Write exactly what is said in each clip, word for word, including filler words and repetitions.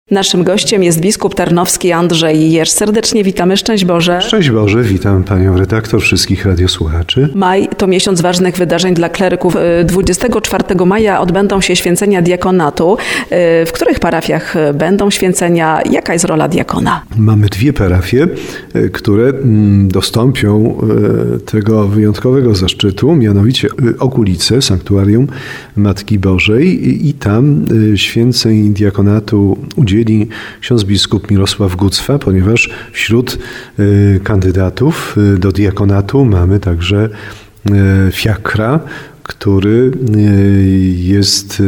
Naszym gościem jest biskup tarnowski Andrzej Jerz. Serdecznie witamy. Szczęść Boże. Szczęść Boże, witam panią redaktor, wszystkich radiosłuchaczy. Maj to miesiąc ważnych wydarzeń dla kleryków. dwudziestego czwartego maja odbędą się święcenia diakonatu. W których parafiach będą święcenia? Jaka jest rola diakona? Mamy dwie parafie, które dostąpią tego wyjątkowego zaszczytu, mianowicie Okulice, sanktuarium Matki Bożej, i tam święceń diakonatu udzieli ksiądz biskup Mirosław Gucwa, ponieważ wśród kandydatów do diakonatu mamy także fiakra, który jest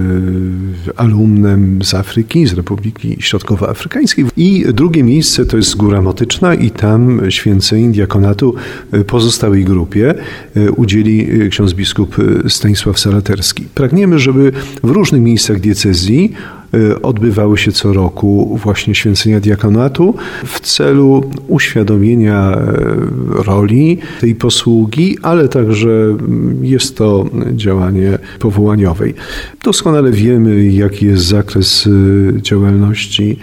alumnem z Afryki, z Republiki Środkowoafrykańskiej. I drugie miejsce to jest Góra Motyczna i tam święceń diakonatu pozostałej grupie udzieli ksiądz biskup Stanisław Salaterski. Pragniemy, żeby w różnych miejscach diecezji odbywały się co roku właśnie święcenia diakonatu w celu uświadomienia roli tej posługi, ale także jest to działanie powołaniowe. Doskonale wiemy, jaki jest zakres działalności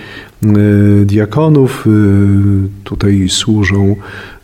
diakonów. Tutaj służą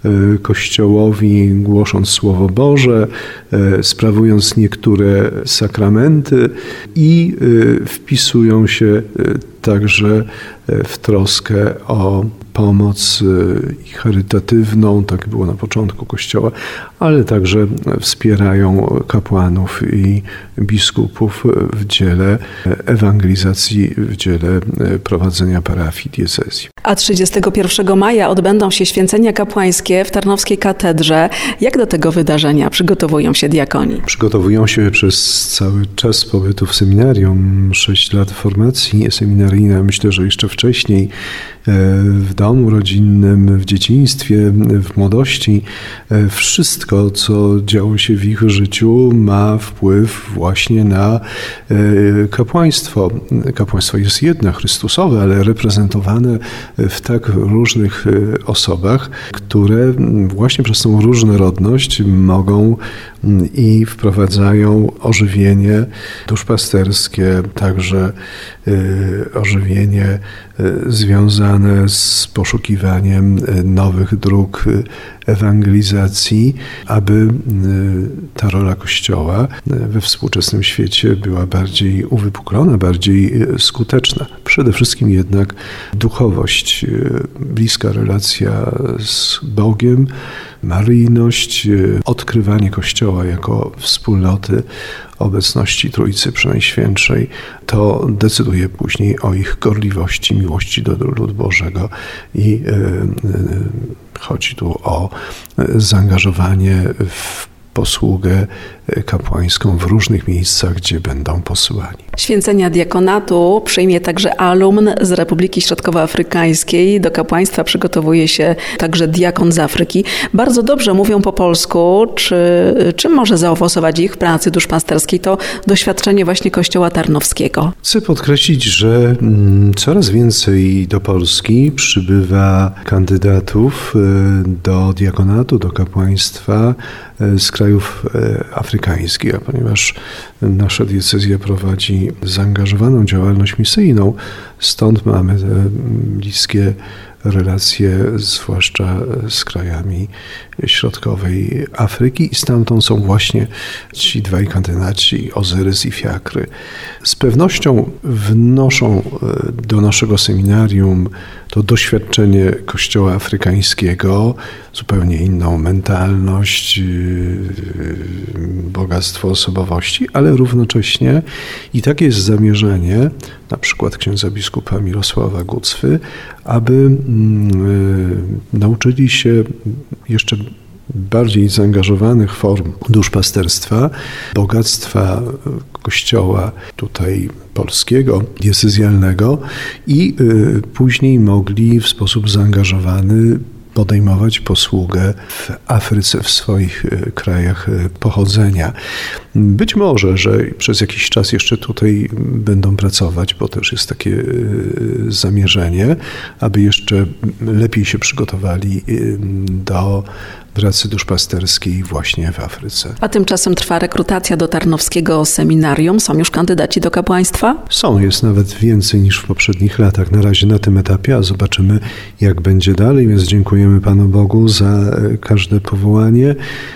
Kościołowi, głosząc Słowo Boże, sprawując niektóre sakramenty i wpisują się także w troskę o pomoc charytatywną, tak było na początku Kościoła, ale także wspierają kapłanów i biskupów w dziele ewangelizacji, w dziele prowadzenia parafii diecezji. A trzydziestego pierwszego maja odbędą się święcenia kapłańskie w Tarnowskiej Katedrze. Jak do tego wydarzenia przygotowują się diakoni? Przygotowują się przez cały czas pobytu w seminarium, sześć lat formacji seminaryjnej, myślę, że jeszcze wcześniej w domu rodzinnym, w dzieciństwie, w młodości. Wszystko, co działo się w ich życiu, ma wpływ właśnie na kapłaństwo. Kapłaństwo jest jedno, Chrystusowe, ale reprezentowane w tak różnych osobach, które właśnie przez tą różnorodność mogą i wprowadzają ożywienie duszpasterskie, także ożywienie związane z poszukiwaniem nowych dróg ewangelizacji, aby ta rola Kościoła we współczesnym świecie była bardziej uwypuklona, bardziej skuteczna. Przede wszystkim jednak duchowość, bliska relacja z Bogiem, maryjność, odkrywanie Kościoła jako wspólnoty obecności Trójcy Przenajświętszej, to decyduje później o ich gorliwości, miłości do ludu Bożego i yy, yy, chodzi tu o zaangażowanie w posługę kapłańską w różnych miejscach, gdzie będą posyłani. Święcenia diakonatu przyjmie także alumn z Republiki Środkowoafrykańskiej. Do kapłaństwa przygotowuje się także diakon z Afryki. Bardzo dobrze mówią po polsku. Czy, czym może zaowocować ich w pracy duszpasterskiej to doświadczenie właśnie Kościoła Tarnowskiego? Chcę podkreślić, że coraz więcej do Polski przybywa kandydatów do diakonatu, do kapłaństwa z krajów afrykańskich, a ponieważ nasza diecezja prowadzi zaangażowaną działalność misyjną, stąd mamy te bliskie relacje, zwłaszcza z krajami środkowej Afryki i stamtąd są właśnie ci dwaj kandydaci, Ozyrys i Fiakry. Z pewnością wnoszą do naszego seminarium to doświadczenie Kościoła afrykańskiego, zupełnie inną mentalność, bogactwo osobowości, ale równocześnie i takie jest zamierzenie, na przykład księdza biskupa Mirosława Gucwy, aby nauczyli się jeszcze bardziej zaangażowanych form duszpasterstwa, bogactwa Kościoła tutaj polskiego, diecezjalnego i później mogli w sposób zaangażowany podejmować posługę w Afryce, w swoich krajach pochodzenia. Być może, że przez jakiś czas jeszcze tutaj będą pracować, bo też jest takie zamierzenie, aby jeszcze lepiej się przygotowali do pracy duszpasterskiej właśnie w Afryce. A tymczasem trwa rekrutacja do Tarnowskiego Seminarium. Są już kandydaci do kapłaństwa? Są, jest nawet więcej niż w poprzednich latach. Na razie na tym etapie, a zobaczymy, jak będzie dalej, więc dziękujemy Panu Bogu za każde powołanie.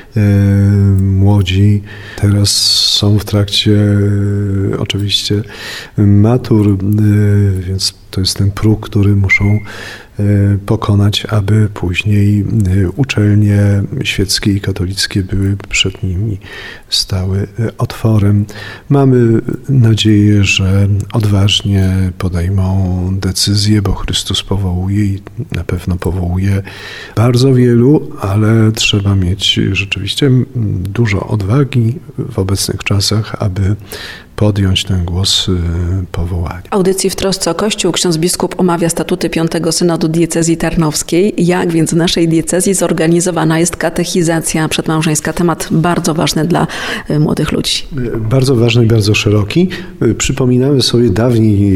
Młodzi teraz są w trakcie oczywiście matur, więc to jest ten próg, który muszą pokonać, aby później uczelnie świeckie i katolickie były przed nimi stały otworem. Mamy nadzieję, że odważnie podejmą decyzje, bo Chrystus powołuje i na pewno powołuje bardzo wielu, ale trzeba mieć rzeczywiście dużo odwagi w obecnych czasach, aby podjąć ten głos powołania. W audycji W trosce o Kościół ksiądz biskup omawia statuty piątego Synodu Diecezji Tarnowskiej. Jak więc w naszej diecezji zorganizowana jest katechizacja przedmałżeńska? Temat bardzo ważny dla młodych ludzi. Bardzo ważny i bardzo szeroki. Przypominamy sobie dawniej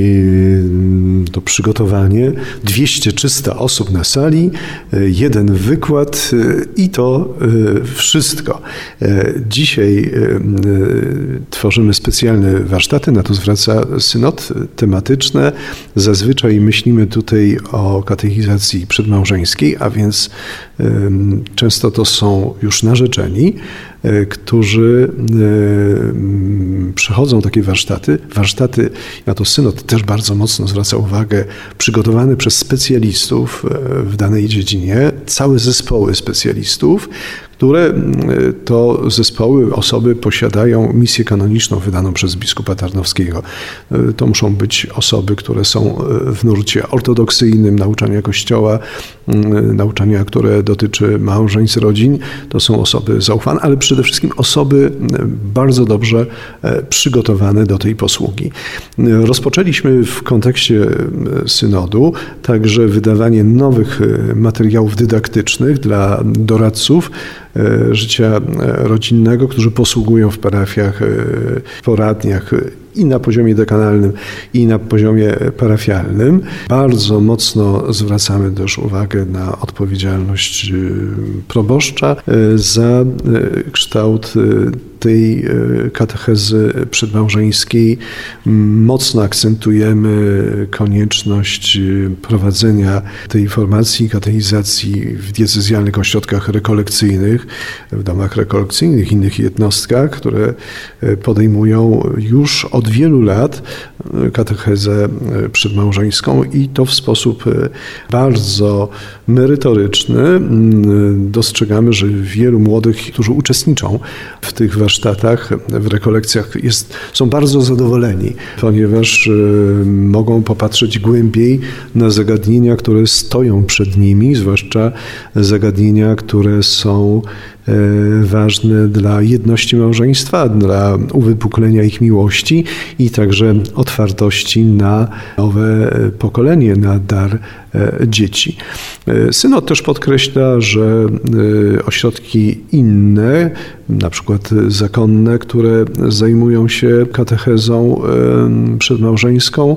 to przygotowanie. dwieście trzysta osób na sali, jeden wykład i to wszystko. Dzisiaj tworzymy specjalne warsztaty, na to zwraca synod, tematyczne. Zazwyczaj myślimy tutaj o katechizacji przedmałżeńskiej, a więc um, często to są już narzeczeni, którzy przechodzą takie warsztaty. Warsztaty, na to synod też bardzo mocno zwraca uwagę, przygotowane przez specjalistów w danej dziedzinie, całe zespoły specjalistów, które to zespoły, osoby posiadają misję kanoniczną wydaną przez biskupa Tarnowskiego. To muszą być osoby, które są w nurcie ortodoksyjnym, nauczania Kościoła, nauczania, które dotyczy małżeństw, rodzin. To są osoby zaufane, ale przede wszystkim osoby bardzo dobrze przygotowane do tej posługi. Rozpoczęliśmy w kontekście synodu także wydawanie nowych materiałów dydaktycznych dla doradców życia rodzinnego, którzy posługują w parafiach, poradniach i na poziomie dekanalnym, i na poziomie parafialnym. Bardzo mocno zwracamy też uwagę na odpowiedzialność proboszcza za kształt tej katechezy przedmałżeńskiej. Mocno akcentujemy konieczność prowadzenia tej formacji, katechizacji w diecezjalnych ośrodkach rekolekcyjnych, w domach rekolekcyjnych, innych jednostkach, które podejmują już od wielu lat katechezę przedmałżeńską i to w sposób bardzo merytoryczny. Dostrzegamy, że wielu młodych, którzy uczestniczą w tych warsztatach, w rekolekcjach jest, są bardzo zadowoleni, ponieważ mogą popatrzeć głębiej na zagadnienia, które stoją przed nimi, zwłaszcza zagadnienia, które są ważne dla jedności małżeństwa, dla uwypuklenia ich miłości i także otwartości na nowe pokolenie, na dar dzieci. Synod też podkreśla, że ośrodki inne, na przykład zakonne, które zajmują się katechezą przedmałżeńską,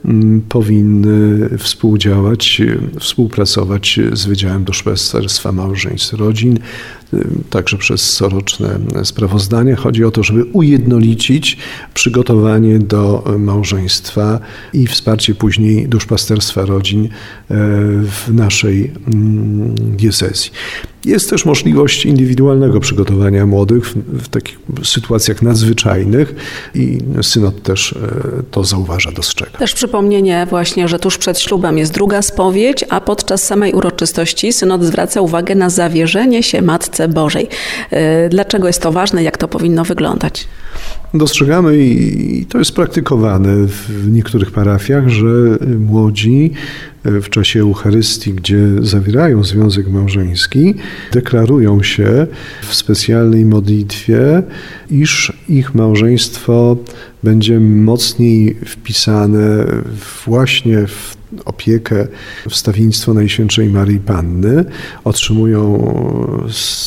powinny współdziałać, współpracować z Wydziałem Duszpasterstwa Małżeństw Rodzin, także przez coroczne sprawozdania. Chodzi o to, żeby ujednolicić przygotowanie do małżeństwa i wsparcie później duszpasterstwa rodzin w naszej diecezji. Jest też możliwość indywidualnego przygotowania młodych w, w takich sytuacjach nadzwyczajnych i synod też to zauważa, dostrzega. Też przypomnienie właśnie, że tuż przed ślubem jest druga spowiedź, a podczas samej uroczystości synod zwraca uwagę na zawierzenie się Matce Bożej. Dlaczego jest to ważne? Jak to powinno wyglądać? Dostrzegamy i to jest praktykowane w niektórych parafiach, że młodzi w czasie Eucharystii, gdzie zawierają związek małżeński, deklarują się w specjalnej modlitwie, iż ich małżeństwo będzie mocniej wpisane właśnie w opiekę, wstawiennictwo Najświętszej Maryi Panny. Otrzymują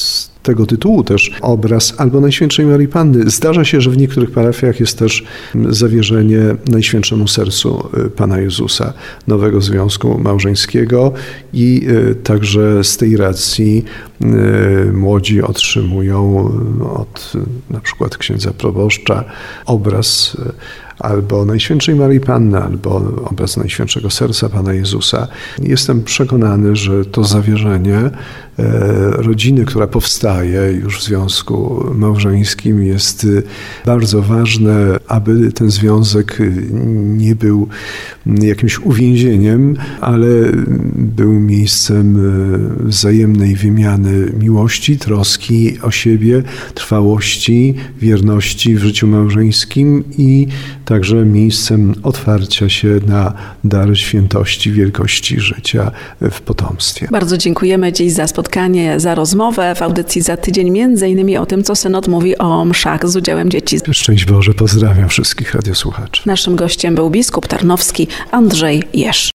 tego tytułu też obraz albo Najświętszej Maryi Panny. Zdarza się, że w niektórych parafiach jest też zawierzenie Najświętszemu Sercu Pana Jezusa, nowego związku małżeńskiego i także z tej racji młodzi otrzymują od na przykład księdza proboszcza obraz albo Najświętszej Maryi Panny, albo obraz Najświętszego Serca Pana Jezusa. Jestem przekonany, że to zawierzenie rodziny, która powstaje już w związku małżeńskim, jest bardzo ważne, aby ten związek nie był jakimś uwięzieniem, ale był miejscem wzajemnej wymiany miłości, troski o siebie, trwałości, wierności w życiu małżeńskim i także miejscem otwarcia się na dar świętości, wielkości życia w potomstwie. Bardzo dziękujemy dziś za spotkanie, za rozmowę w audycji za tydzień, między innymi o tym, co synod mówi o mszach z udziałem dzieci. Szczęść Boże, pozdrawiam wszystkich radiosłuchaczy. Naszym gościem był biskup tarnowski Andrzej Jeż.